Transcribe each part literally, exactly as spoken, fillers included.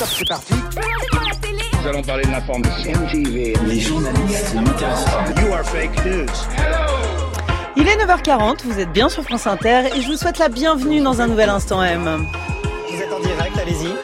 top, c'est parti. Nous allons parler de l'information. M T V. Les journalistes n'intéressent pas. You are fake news. Il est neuf heures quarante, vous êtes bien sur France Inter et je vous souhaite la bienvenue dans un nouvel Instant M. Vous êtes en direct, allez-y.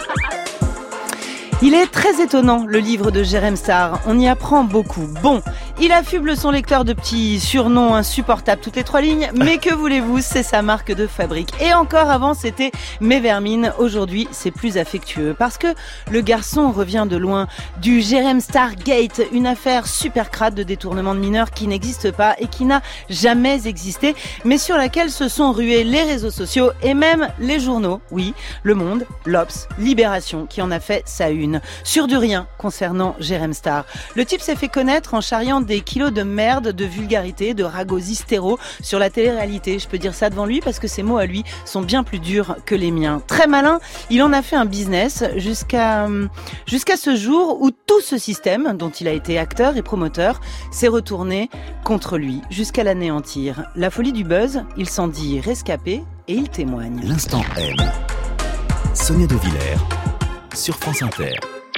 Il est très étonnant, le livre de Jérém Starr. On y apprend beaucoup. Bon, il affuble son lecteur de petits surnoms insupportables toutes les trois lignes, mais que voulez-vous, c'est sa marque de fabrique. Et encore avant, c'était Mes Vermines. Aujourd'hui, c'est plus affectueux parce que le garçon revient de loin du Jérém Starr Gate, une affaire super crade de détournement de mineurs qui n'existe pas et qui n'a jamais existé, mais sur laquelle se sont rués les réseaux sociaux et même les journaux. Oui, Le Monde, l'Obs, Libération, qui en a fait sa une. Sur du rien concernant Jérém Starr. Le type s'est fait connaître en charriant des kilos de merde, de vulgarité, de ragots hystéro sur la télé-réalité. Je peux dire ça devant lui parce que ses mots à lui sont bien plus durs que les miens. Très malin, il en a fait un business jusqu'à jusqu'à ce jour où tout ce système dont il a été acteur et promoteur s'est retourné contre lui jusqu'à l'anéantir. La folie du buzz, il s'en dit rescapé et il témoigne. L'Instant M. Sonia De Villers sur France Inter.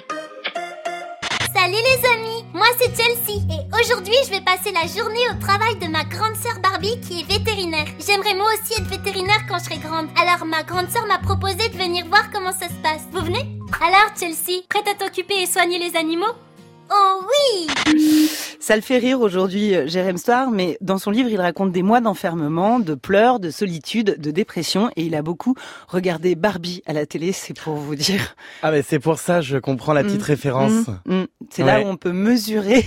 Salut les amis, moi c'est Chelsea et aujourd'hui je vais passer la journée au travail de ma grande sœur Barbie qui est vétérinaire. J'aimerais moi aussi être vétérinaire quand je serai grande. Alors ma grande sœur m'a proposé de venir voir comment ça se passe. Vous venez ? Alors Chelsea, prête à t'occuper et soigner les animaux ? Oh oui! Ça le fait rire aujourd'hui, Jérém Starr, mais dans son livre, il raconte des mois d'enfermement, de pleurs, de solitude, de dépression, et il a beaucoup regardé Barbie à la télé, c'est pour vous dire. Ah mais c'est pour ça, je comprends la petite mmh, référence. Mmh, mmh. C'est ouais. là où on peut mesurer...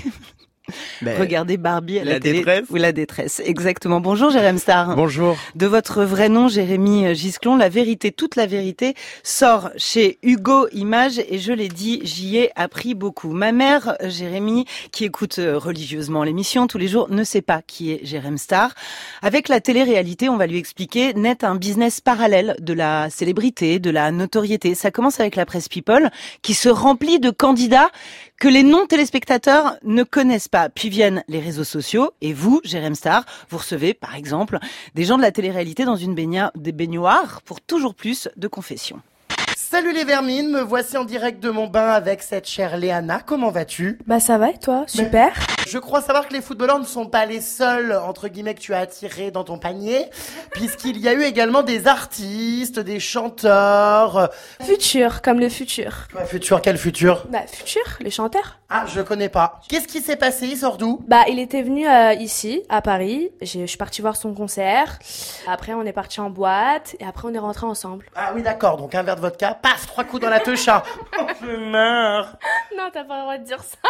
Ben, Regardez Barbie à la, la télé. détresse. Ou la détresse, exactement. Bonjour Jérém Starr. Bonjour. De votre vrai nom, Jérémy Gisclon, La Vérité, toute la vérité sort chez Hugo Images et je l'ai dit, j'y ai appris beaucoup. Ma mère, Jérémy, qui écoute religieusement l'émission tous les jours, ne sait pas qui est Jérém Starr. Avec la télé-réalité, on va lui expliquer, naît un business parallèle de la célébrité, de la notoriété. Ça commence avec la presse People qui se remplit de candidats que les non-téléspectateurs ne connaissent pas. Puis viennent les réseaux sociaux et vous, Jérém Starr, vous recevez par exemple des gens de la télé-réalité dans une baignoire, des baignoires pour toujours plus de confessions. Salut les vermines, me voici en direct de mon bain avec cette chère Léana. Comment vas-tu ? Bah ça va et toi ? Super. Je crois savoir que les footballeurs ne sont pas les seuls, entre guillemets, que tu as attirés dans ton panier, puisqu'il y a eu également des artistes, des chanteurs... Futur, comme le futur. Ouais, futur, quel futur ? Bah futur, les chanteurs. Ah, je connais pas. Qu'est-ce qui s'est passé ? Il sort d'où ? Bah il était venu euh, ici, à Paris. J'ai, je suis partie voir son concert. Après on est parti en boîte et après on est rentrés ensemble. Ah oui, d'accord, donc un verre de vodka, paf, trois coups dans la teucha. Oh, je meurs. Non, t'as pas le droit de dire ça.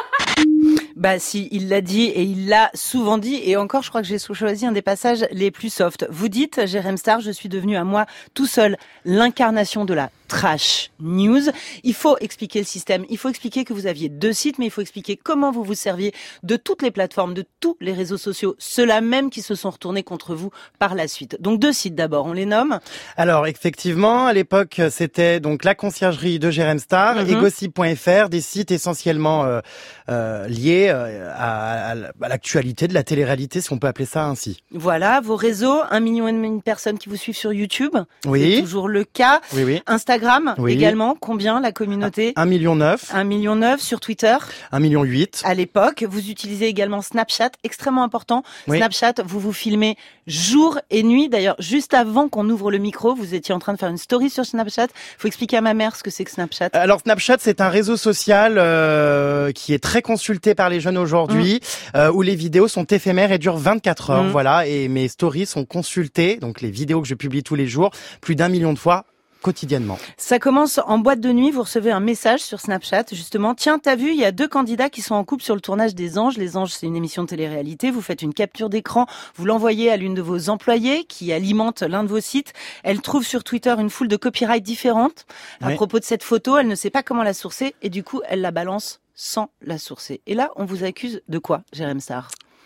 Bah si, il l'a dit et il l'a souvent dit et encore je crois que j'ai choisi un des passages les plus soft. Vous dites, Jérém Starr, je suis devenu à moi tout seul l'incarnation de la trash news. Il faut expliquer le système, il faut expliquer que vous aviez deux sites, mais il faut expliquer comment vous vous serviez de toutes les plateformes, de tous les réseaux sociaux, ceux-là même qui se sont retournés contre vous par la suite. Donc deux sites d'abord, on les nomme. Alors effectivement, à l'époque, c'était donc la conciergerie de Jérém Starr mm-hmm. et gossip point f r, des sites essentiellement euh, euh, liés euh, à, à l'actualité de la télé-réalité, si on peut appeler ça ainsi. Voilà, vos réseaux, un million et demi de personnes qui vous suivent sur YouTube. Oui. C'est toujours le cas. Oui, oui. Instagram oui. également, combien la communauté ? Un million neuf. Un million neuf sur Twitter. Un million huit. À l'époque, vous utilisez également Snapchat, extrêmement important. Oui. Snapchat, vous vous filmez jour et nuit. D'ailleurs, juste avant qu'on ouvre le micro, vous étiez en train de faire une story sur Snapchat. Faut expliquer à ma mère ce que c'est que Snapchat. Alors Snapchat, c'est un réseau social euh, qui est très consulté par les jeunes aujourd'hui, mmh. euh, où les vidéos sont éphémères et durent vingt-quatre heures. Mmh. Voilà, et mes stories sont consultées, donc les vidéos que je publie tous les jours, plus d'un million de fois. Quotidiennement. Ça commence en boîte de nuit, vous recevez un message sur Snapchat, justement. Tiens, t'as vu, il y a deux candidats qui sont en couple sur le tournage des Anges. Les Anges, c'est une émission de télé-réalité. Vous faites une capture d'écran, vous l'envoyez à l'une de vos employées qui alimente l'un de vos sites. Elle trouve sur Twitter une foule de copyrights différentes à oui. propos de cette photo. Elle ne sait pas comment la sourcer et du coup, elle la balance sans la sourcer. Et là, on vous accuse de quoi, Jérém Starr ?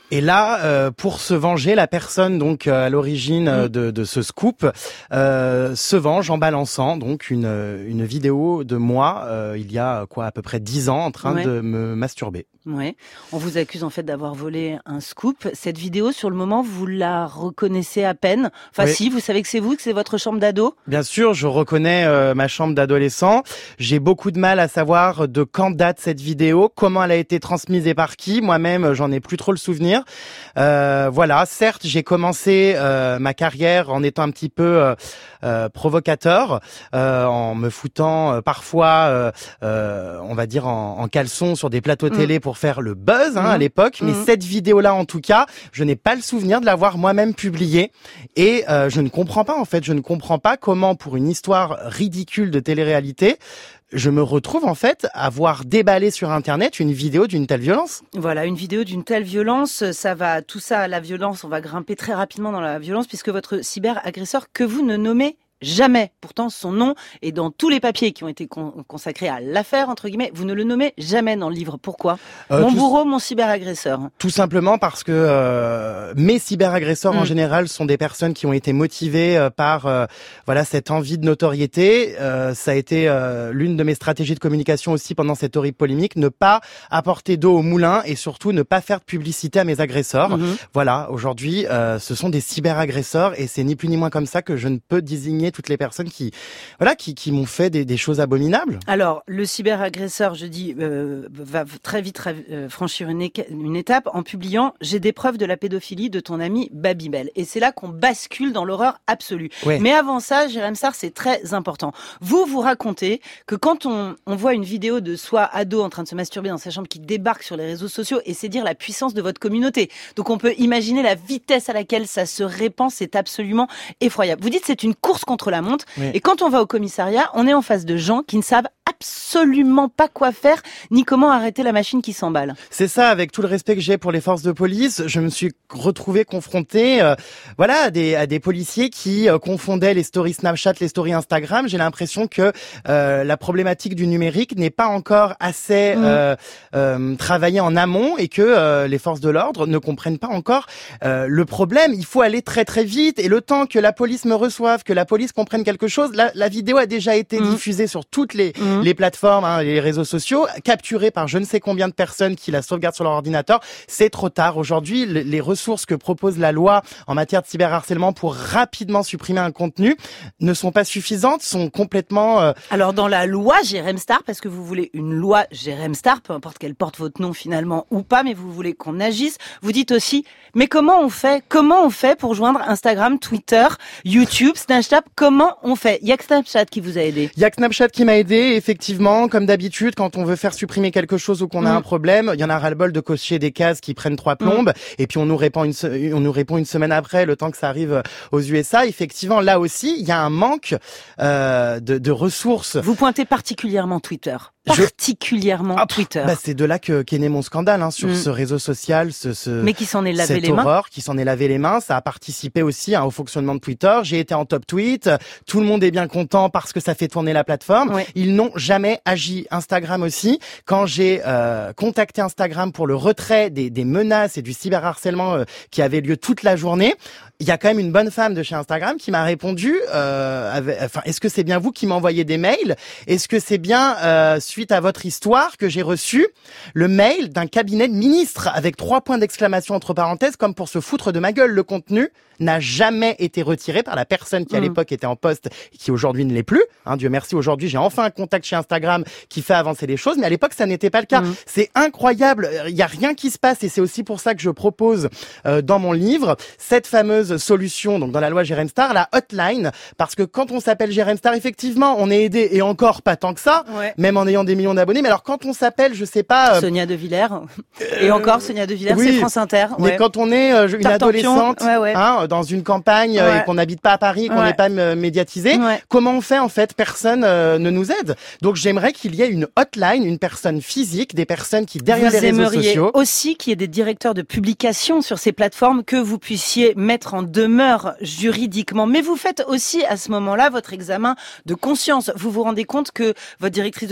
Et là, euh, pour se venger, la personne donc à l'origine mmh. de, de ce scoop euh, se venge en balançant donc une, une vidéo de moi euh, il y a quoi à peu près dix ans en train ouais. de me masturber. Ouais. On vous accuse en fait d'avoir volé un scoop. Cette vidéo, sur le moment, vous la reconnaissez à peine. Enfin, oui. si, vous savez que c'est vous, que c'est votre chambre d'ado. Bien sûr, je reconnais euh, ma chambre d'adolescent. J'ai beaucoup de mal à savoir de quand date cette vidéo, comment elle a été transmise et par qui. Moi-même, j'en ai plus trop le souvenir. Euh, voilà. Certes, j'ai commencé euh, ma carrière en étant un petit peu euh, euh, provocateur, euh, en me foutant euh, parfois, euh, euh, on va dire en, en caleçon sur des plateaux télé mmh. pour faire le buzz hein, mmh. à l'époque, mais mmh. cette vidéo-là en tout cas, je n'ai pas le souvenir de l'avoir moi-même publiée et euh, je ne comprends pas en fait, je ne comprends pas comment pour une histoire ridicule de télé-réalité, je me retrouve en fait à voir déballer sur internet une vidéo d'une telle violence. Voilà, une vidéo d'une telle violence, ça va, tout ça, la violence, on va grimper très rapidement dans la violence puisque votre cyberagresseur que vous ne nommez jamais. Pourtant, son nom est dans tous les papiers qui ont été con- consacrés à l'affaire, entre guillemets. Vous ne le nommez jamais dans le livre. Pourquoi ? euh, Mon bourreau, mon cyberagresseur. Tout simplement parce que euh, mes cyberagresseurs, mmh. en général, sont des personnes qui ont été motivées euh, par euh, voilà cette envie de notoriété. Euh, ça a été euh, l'une de mes stratégies de communication aussi pendant cette horrible polémique. Ne pas apporter d'eau au moulin et surtout ne pas faire de publicité à mes agresseurs. Mmh. Voilà, aujourd'hui, euh, ce sont des cyberagresseurs et c'est ni plus ni moins comme ça que je ne peux désigner toutes les personnes qui, voilà, qui, qui m'ont fait des, des choses abominables. Alors, le cyberagresseur, je dis, euh, va très vite euh, franchir une, é- une étape en publiant « J'ai des preuves de la pédophilie de ton ami Babybel ». Et c'est là qu'on bascule dans l'horreur absolue. Ouais. Mais avant ça, Jérém Sarr, c'est très important. Vous, vous racontez que quand on, on voit une vidéo de soi ado en train de se masturber dans sa chambre qui débarque sur les réseaux sociaux, et c'est dire la puissance de votre communauté. Donc on peut imaginer la vitesse à laquelle ça se répand, c'est absolument effroyable. Vous dites c'est une course contre la montre. Oui. Et quand on va au commissariat, on est en face de gens qui ne savent absolument pas quoi faire, ni comment arrêter la machine qui s'emballe. C'est ça, avec tout le respect que j'ai pour les forces de police, je me suis retrouvé confronté, euh, voilà, à des, à des policiers qui euh, confondaient les stories Snapchat, les stories Instagram. J'ai l'impression que euh, la problématique du numérique n'est pas encore assez mmh. euh, euh, travaillée en amont et que euh, les forces de l'ordre ne comprennent pas encore euh, le problème. Il faut aller très très vite et le temps que la police me reçoive, que la police comprenne quelque chose, la, la vidéo a déjà été mmh. diffusée sur toutes les mmh. les plateformes, hein, les réseaux sociaux, capturés par je ne sais combien de personnes qui la sauvegardent sur leur ordinateur. C'est trop tard. Aujourd'hui, les ressources que propose la loi en matière de cyberharcèlement pour rapidement supprimer un contenu ne sont pas suffisantes, sont complètement... Euh... Alors dans la loi Jérém Sarr, parce que vous voulez une loi Jérém Sarr, peu importe qu'elle porte votre nom finalement ou pas, mais vous voulez qu'on agisse, vous dites aussi, mais comment on fait Comment on fait pour joindre Instagram, Twitter, YouTube, Snapchat? Comment on fait? Il y a que Snapchat qui vous a aidé. Il y a que Snapchat qui m'a aidé, effectivement, comme d'habitude, quand on veut faire supprimer quelque chose ou qu'on a mmh. un problème, il y en a ras-le-bol de cocher des cases qui prennent trois plombes, mmh. et puis on nous répond une, se- on nous répond une semaine après, le temps que ça arrive aux U S A. Effectivement, là aussi, il y a un manque euh, de, de ressources. Vous pointez particulièrement Twitter. Particulièrement Je... ah, Twitter. Bah, c'est de là que qu'est né mon scandale, hein, sur mmh. ce réseau social, ce, ce mais qui s'en est lavé cette les mains. horreur, qui s'en est lavé les mains. Ça a participé aussi hein, au fonctionnement de Twitter. J'ai été en top tweet. Tout le monde est bien content parce que ça fait tourner la plateforme. Ouais. Ils n'ont jamais agi. Instagram aussi. Quand j'ai euh, contacté Instagram pour le retrait des, des menaces et du cyberharcèlement euh, qui avait lieu toute la journée, il y a quand même une bonne femme de chez Instagram qui m'a répondu. Euh, avec, enfin, est-ce que c'est bien vous qui m'envoyez des mails? Est-ce que c'est bien euh, suite à votre histoire que j'ai reçu le mail d'un cabinet de ministre avec trois points d'exclamation entre parenthèses, comme pour se foutre de ma gueule? Le contenu n'a jamais été retiré par la personne qui à mmh. l'époque était en poste et qui aujourd'hui ne l'est plus. Hein, Dieu merci, aujourd'hui j'ai enfin un contact chez Instagram qui fait avancer les choses, mais à l'époque ça n'était pas le cas. Mmh. C'est incroyable, il y a rien qui se passe et c'est aussi pour ça que je propose euh, dans mon livre cette fameuse solution, donc dans la loi Jérém Sarr, la hotline, parce que quand on s'appelle Jérém Sarr, effectivement, on est aidé et encore pas tant que ça, ouais. même en ayant des millions d'abonnés. Mais alors quand on s'appelle, je sais pas, euh... Sonia De Villers et encore Sonia De Villers, oui, c'est France Inter. Ouais. Mais quand on est euh, une Tartampion, adolescente, ouais, ouais. Hein, dans une campagne ouais. euh, et qu'on n'habite pas à Paris, qu'on n'est ouais. pas euh, médiatisé, ouais. comment on fait en fait? Personne euh, ne nous aide. Donc j'aimerais qu'il y ait une hotline, une personne physique, des personnes qui derrière vous les réseaux sociaux. Aussi qu'il y ait des directeurs de publication sur ces plateformes que vous puissiez mettre en demeure juridiquement. Mais vous faites aussi à ce moment-là votre examen de conscience. Vous vous rendez compte que votre directrice de la communication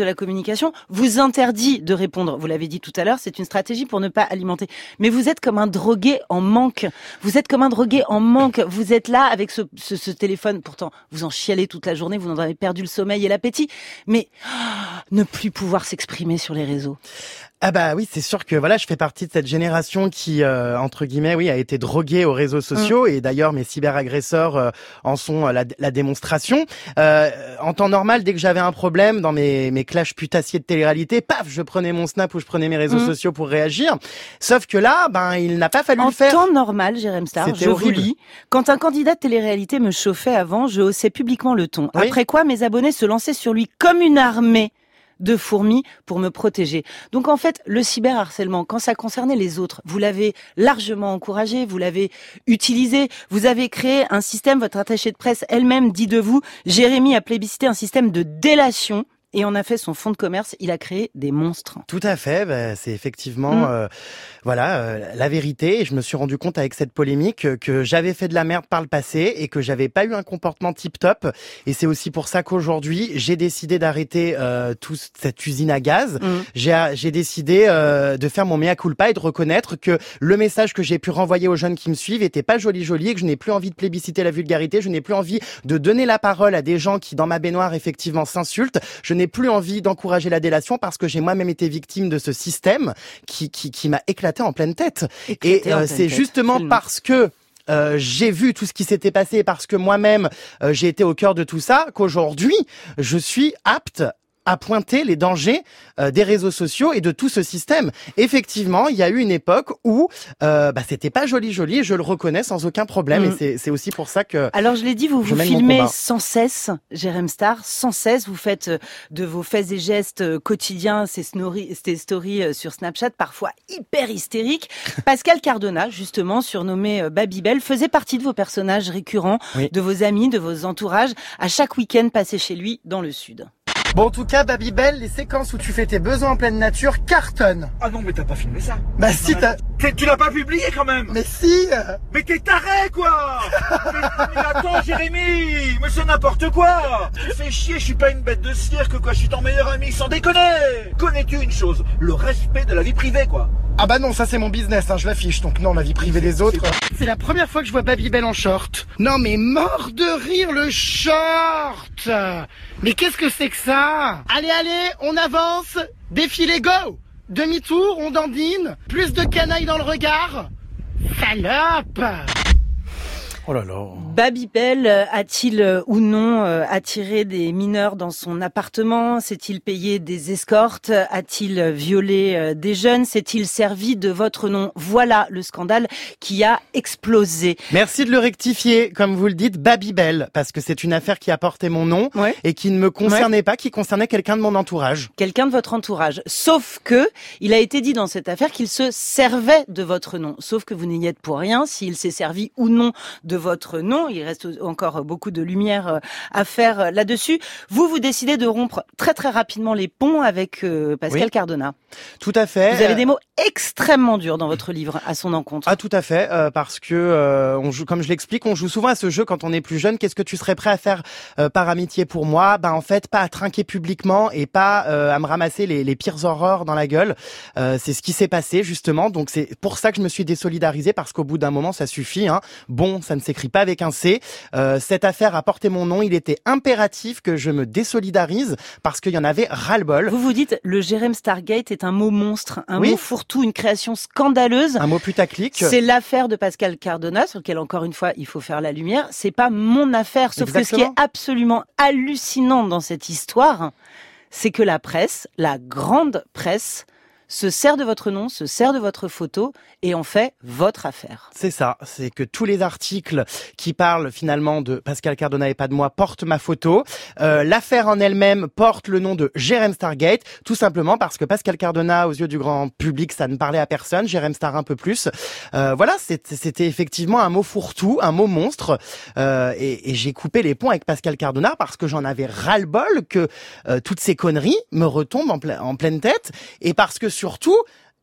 communication vous interdit de répondre. Vous l'avez dit tout à l'heure, c'est une stratégie pour ne pas alimenter. Mais vous êtes comme un drogué en manque. Vous êtes comme un drogué en manque. Vous êtes là avec ce, ce, ce téléphone. Pourtant, vous en chialez toute la journée, vous en avez perdu le sommeil et l'appétit. Mais oh, ne plus pouvoir s'exprimer sur les réseaux. Ah bah oui, c'est sûr que voilà, je fais partie de cette génération qui, euh, entre guillemets, oui, a été droguée aux réseaux sociaux. Mmh. Et d'ailleurs, mes cyberagresseurs euh, en sont euh, la, la démonstration. Euh, en temps normal, dès que j'avais un problème dans mes, mes clashs putassiers de télé-réalité, paf, je prenais mon Snap ou je prenais mes réseaux mmh. sociaux pour réagir. Sauf que là, ben, il n'a pas fallu en le faire. En temps normal, Jérém Star, C'était je horrible. vous lis. Quand un candidat de télé-réalité me chauffait avant, je haussais publiquement le ton. Oui. Après quoi, mes abonnés se lançaient sur lui comme une armée de fourmis pour me protéger. Donc en fait, le cyberharcèlement, quand ça concernait les autres, vous l'avez largement encouragé, vous l'avez utilisé, vous avez créé un système, votre attachée de presse elle-même dit de vous, Jérémy a plébiscité un système de délation et en a fait son fonds de commerce, il a créé des monstres. Tout à fait, bah, c'est effectivement mmh. euh, voilà euh, la vérité. Et je me suis rendu compte avec cette polémique que, que j'avais fait de la merde par le passé et que j'avais pas eu un comportement tip-top. Et c'est aussi pour ça qu'aujourd'hui, j'ai décidé d'arrêter euh, toute cette usine à gaz. Mmh. J'ai, j'ai décidé euh, de faire mon mea culpa et de reconnaître que le message que j'ai pu renvoyer aux jeunes qui me suivent était pas joli joli et que je n'ai plus envie de plébisciter la vulgarité. Je n'ai plus envie de donner la parole à des gens qui, dans ma baignoire, effectivement, s'insultent. Je n'ai plus envie d'encourager la délation parce que j'ai moi-même été victime de ce système qui qui, qui m'a éclaté en pleine tête. Éclaté et euh, c'est tête. justement Absolument. parce que Euh, j'ai vu tout ce qui s'était passé parce que moi-même euh, j'ai été au cœur de tout ça qu'aujourd'hui je suis apte à pointer les dangers euh, des réseaux sociaux et de tout ce système. Effectivement, il y a eu une époque où euh, bah, c'était pas joli joli et je le reconnais sans aucun problème mmh. et c'est, c'est aussi pour ça que Alors je l'ai dit, vous vous filmez sans cesse, Jérém Star, sans cesse, vous faites de vos faits et gestes quotidiens ces stories, ces stories sur Snapchat parfois hyper hystériques. Pascal Cardona, justement surnommé Babybel, faisait partie de vos personnages récurrents, oui. de vos amis, de vos entourages, à chaque week-end passé chez lui dans le sud. Bon, en tout cas, Babybel, les séquences où tu fais tes besoins en pleine nature cartonnent. Ah non, mais t'as pas filmé ça. Bah non, si, mais... t'as... T'es, tu l'as pas publié quand même. Mais si. Mais t'es taré, quoi. mais, mais attends, Jérémy, mais c'est n'importe quoi. Tu me fais chier, je suis pas une bête de cirque, quoi. Je suis ton meilleur ami, sans déconner. Connais-tu une chose? Le respect de la vie privée, quoi. Ah bah non, ça c'est mon business, hein, je l'affiche, donc non, la vie privée des autres. C'est... c'est la première fois que je vois Babybel en short. Non mais mort de rire le short. Mais qu'est-ce que c'est que ça? Allez, allez, on avance. Défilé, go. Demi-tour, on dandine. Plus de canaille dans le regard. Salope. Oh là là. Babybel a-t-il ou non attiré des mineurs dans son appartement? S'est-il payé des escortes? A-t-il violé des jeunes? S'est-il servi de votre nom? Voilà le scandale qui a explosé. Merci de le rectifier, comme vous le dites, Babybel, parce que c'est une affaire qui a porté mon nom ouais. et qui ne me concernait ouais. pas, qui concernait quelqu'un de mon entourage. Quelqu'un de votre entourage. Sauf que il a été dit dans cette affaire qu'il se servait de votre nom. Sauf que vous n'y êtes pour rien, s'il s'est servi ou non de votre nom. Il reste encore beaucoup de lumière à faire là-dessus. Vous, vous décidez de rompre très très rapidement les ponts avec euh, Pascal oui. Cardona. Tout à fait. Vous avez des mots extrêmement durs dans votre livre à son encontre. Ah tout à fait, euh, parce que euh, on joue, comme je l'explique, on joue souvent à ce jeu quand on est plus jeune. Qu'est-ce que tu serais prêt à faire euh, par amitié pour moi? Ben en fait, pas à trinquer publiquement et pas euh, à me ramasser les, les pires horreurs dans la gueule. Euh, c'est ce qui s'est passé justement. Donc c'est pour ça que je me suis désolidarisé parce qu'au bout d'un moment, ça suffit. Hein. Bon, ça ne s'écrit pas avec un C. Euh, cette affaire a porté mon nom. Il était impératif que je me désolidarise parce qu'il y en avait ras-le-bol. Vous vous dites, le Jérém Stargate est un mot monstre, un oui. mot fourre-tout, une création scandaleuse. Un mot putaclic. C'est l'affaire de Pascal Cardona, sur lequel encore une fois il faut faire la lumière. C'est pas mon affaire. Sauf Exactement. que ce qui est absolument hallucinant dans cette histoire, c'est que la presse, la grande presse, se sert de votre nom, se sert de votre photo et en fait votre affaire. C'est ça, c'est que tous les articles qui parlent finalement de Pascal Cardona et pas de moi portent ma photo. Euh, l'affaire en elle-même porte le nom de Jérém Stargate, tout simplement parce que Pascal Cardona, aux yeux du grand public, ça ne parlait à personne, Jérém Star un peu plus. Euh, voilà, c'était, c'était effectivement un mot fourre-tout, un mot monstre. Euh, et, et j'ai coupé les ponts avec Pascal Cardona parce que j'en avais ras-le-bol que euh, toutes ces conneries me retombent en, pla- en pleine tête et parce que surtout,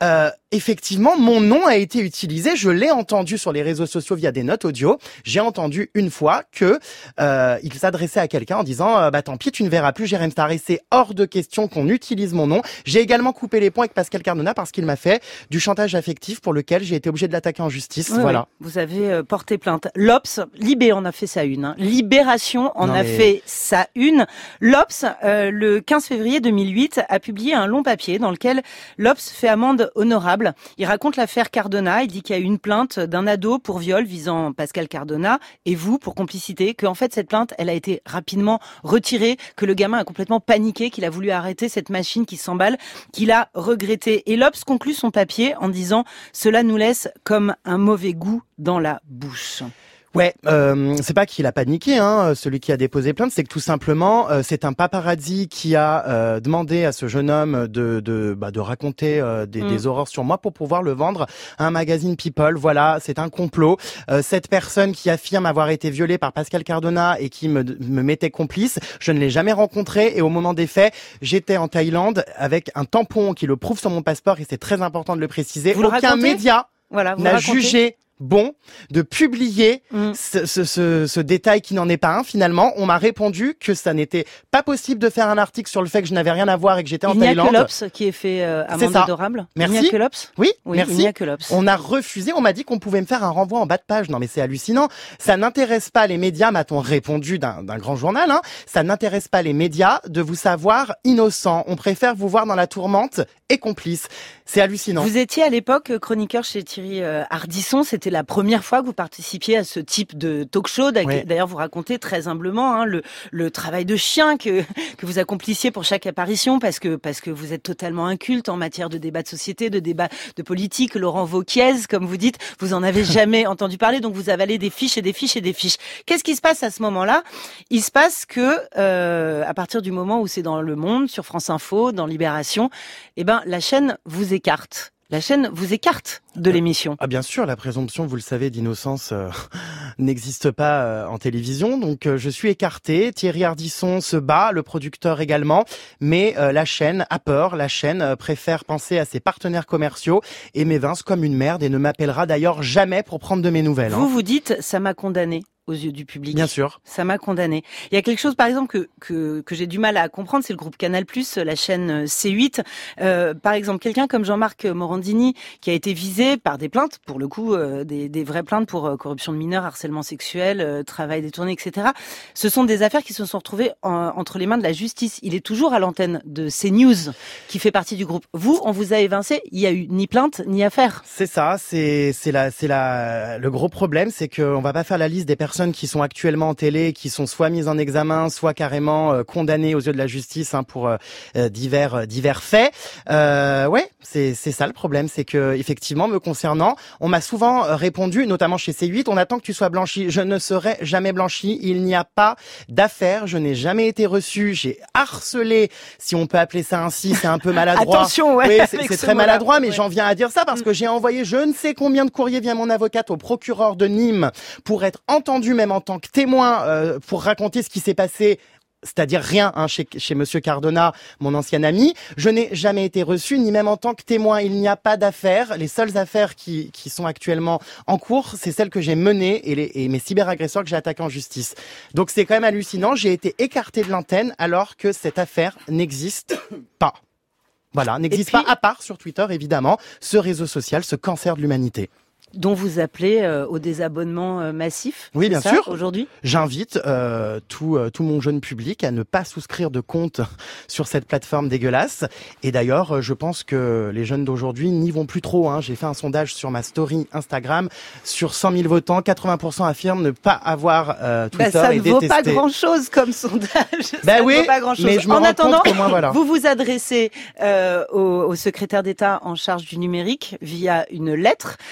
euh, effectivement, mon nom a été utilisé. Je l'ai entendu sur les réseaux sociaux via des notes audio. J'ai entendu une fois que euh, il s'adressait à quelqu'un en disant euh, bah tant pis, tu ne verras plus Jérém Star. Et c'est hors de question qu'on utilise mon nom. J'ai également coupé les ponts avec Pascal Cardona parce qu'il m'a fait du chantage affectif pour lequel j'ai été obligé de l'attaquer en justice. Oui, voilà. Oui. Vous avez euh, porté plainte. L'Obs, Libé en a fait sa une. Hein. Libération en non, a mais... fait sa une. L'Obs, euh, le quinze février deux mille huit, a publié un long papier dans lequel l'Obs fait amende honorable. Il raconte l'affaire Cardona. Il dit qu'il y a eu une plainte d'un ado pour viol visant Pascal Cardona et vous pour complicité. Que en fait cette plainte, elle a été rapidement retirée. Que le gamin a complètement paniqué. Qu'il a voulu arrêter cette machine qui s'emballe. Qu'il a regretté. Et l'Obs conclut son papier en disant « Cela nous laisse comme un mauvais goût dans la bouche ». Ouais, euh, c'est pas qu'il a paniqué, hein, celui qui a déposé plainte, c'est que tout simplement, euh, c'est un paparazzi qui a euh, demandé à ce jeune homme de de, bah, de raconter euh, des, mmh. des horreurs sur moi pour pouvoir le vendre à un magazine People. Voilà, c'est un complot. Euh, cette personne qui affirme avoir été violée par Pascal Cardona et qui me, me mettait complice, je ne l'ai jamais rencontré et au moment des faits, j'étais en Thaïlande avec un tampon qui le prouve sur mon passeport et c'est très important de le préciser. Vous Aucun le média voilà, n'a jugé bon de publier mmh. ce, ce, ce, ce détail qui n'en est pas un. Finalement, on m'a répondu que ça n'était pas possible de faire un article sur le fait que je n'avais rien à voir et que j'étais en Thaïlande. Il n'y a que l'Obs qui est fait euh, amende honorable. Merci. Il n'y a que l'Obs. Oui, oui, merci. Il n'y a que l'Obs. On a refusé. On m'a dit qu'on pouvait me faire un renvoi en bas de page. Non, mais c'est hallucinant. Ça n'intéresse pas les médias, m'a-t-on répondu d'un, d'un grand journal. Hein. Ça n'intéresse pas les médias de vous savoir innocent. On préfère vous voir dans la tourmente et complice. C'est hallucinant. Vous étiez à l'époque chroniqueur chez Thierry euh, Ardisson. C'était la première fois que vous participiez à ce type de talk show. Oui. D'ailleurs, vous racontez très humblement hein, le, le travail de chien que, que vous accomplissiez pour chaque apparition parce que, parce que vous êtes totalement inculte en matière de débat de société, de débat de politique. Laurent Wauquiez, comme vous dites, vous en avez jamais entendu parler, donc vous avalez des fiches et des fiches et des fiches. Qu'est-ce qui se passe à ce moment-là ? Il se passe que, euh, à partir du moment où c'est dans Le Monde, sur France Info, dans Libération, eh ben, la chaîne vous écarte. La chaîne vous écarte de l'émission. Ah bien sûr, la présomption, vous le savez, d'innocence euh, n'existe pas euh, en télévision. Donc euh, je suis écarté. Thierry Ardisson se bat, le producteur également. Mais euh, la chaîne a peur. La chaîne euh, préfère penser à ses partenaires commerciaux et m'évince comme une merde et ne m'appellera d'ailleurs jamais pour prendre de mes nouvelles. Vous hein. vous dites, ça m'a condamné aux yeux du public. Bien sûr. Ça m'a condamné. Il y a quelque chose, par exemple, que que, que j'ai du mal à comprendre, c'est le groupe Canal+, la chaîne C huit. Euh, par exemple, quelqu'un comme Jean-Marc Morandini, qui a été visé par des plaintes, pour le coup, euh, des, des vraies plaintes pour euh, corruption de mineurs, harcèlement sexuel, euh, travail détourné, et cetera. Ce sont des affaires qui se sont retrouvées en, entre les mains de la justice. Il est toujours à l'antenne de CNews, qui fait partie du groupe. Vous, on vous a évincé, il y a eu ni plainte, ni affaire. C'est ça, c'est c'est la c'est la le gros problème, c'est qu'on va pas faire la liste des personnes qui sont actuellement en télé, qui sont soit mises en examen, soit carrément euh, condamnées aux yeux de la justice hein, pour euh, divers euh, divers faits. Euh, ouais, c'est c'est ça le problème, c'est que effectivement, me concernant, on m'a souvent répondu, notamment chez C huit, on attend que tu sois blanchi. Je ne serai jamais blanchi. Il n'y a pas d'affaire. Je n'ai jamais été reçu. J'ai harcelé, si on peut appeler ça ainsi, c'est un peu maladroit. Attention, ouais. Oui, c'est, c'est très maladroit, mais ouais. j'en viens à dire ça parce que j'ai envoyé je ne sais combien de courriers via mon avocate au procureur de Nîmes pour être entendu même en tant que témoin euh, pour raconter ce qui s'est passé. C'est-à-dire rien hein, chez, chez Monsieur Cardona, mon ancien ami. Je n'ai jamais été reçu, ni même en tant que témoin. Il n'y a pas d'affaires. Les seules affaires qui, qui sont actuellement en cours, c'est celles que j'ai menées et, les, et mes cyberagresseurs que j'ai attaqués en justice. Donc c'est quand même hallucinant. J'ai été écarté de l'antenne alors que cette affaire n'existe pas. Voilà, n'existe puis, pas à part sur Twitter, évidemment, ce réseau social, ce cancer de l'humanité. Dont vous appelez euh, au désabonnement euh, massif. Oui, bien ça, sûr. Aujourd'hui, j'invite euh, tout euh, tout mon jeune public à ne pas souscrire de compte sur cette plateforme dégueulasse. Et d'ailleurs, euh, je pense que les jeunes d'aujourd'hui n'y vont plus trop. Hein. J'ai fait un sondage sur ma story Instagram sur cent mille votants, quatre-vingts pour cent affirment ne pas avoir euh, Twitter bah, ça et ne vaut détester. pas grand-chose comme sondage. Bah ça oui, ne vaut pas grand-chose. Mais je me en rends attendant, compte que moi, voilà. vous vous adressez euh, au, au secrétaire d'État en charge du numérique via une lettre et vous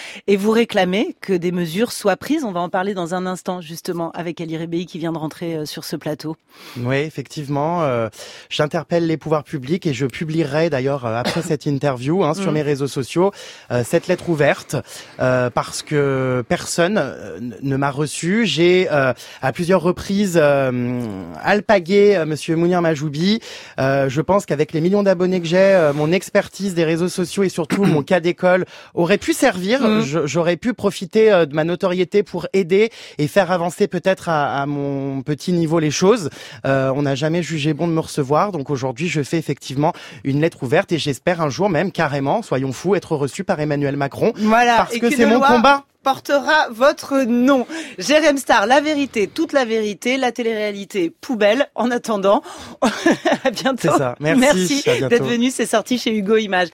vous réclamez que des mesures soient prises. On va en parler dans un instant, justement, avec Ali Rebéi qui vient de rentrer sur ce plateau. Oui, effectivement. Euh, j'interpelle les pouvoirs publics et je publierai d'ailleurs après cette interview hein, sur mmh. mes réseaux sociaux euh, cette lettre ouverte euh, parce que personne euh, ne m'a reçu. J'ai euh, à plusieurs reprises euh, alpagué euh, Monsieur Mounir Majoubi. Euh, je pense qu'avec les millions d'abonnés que j'ai, euh, mon expertise des réseaux sociaux et surtout mon cas d'école aurait pu servir. Mmh. Je, j'aurais pu profiter euh, de ma notoriété pour aider et faire avancer peut-être à, à mon petit niveau les choses. Euh, on n'a jamais jugé bon de me recevoir, donc aujourd'hui je fais effectivement une lettre ouverte et j'espère un jour même carrément, soyons fous, être reçu par Emmanuel Macron. Voilà, parce que c'est mon combat. Portera votre nom. Jérém Star, la vérité, toute la vérité, la télé-réalité poubelle. En attendant, à bientôt. C'est ça. Merci, Merci à bientôt. d'être venu. C'est sorti chez Hugo Images.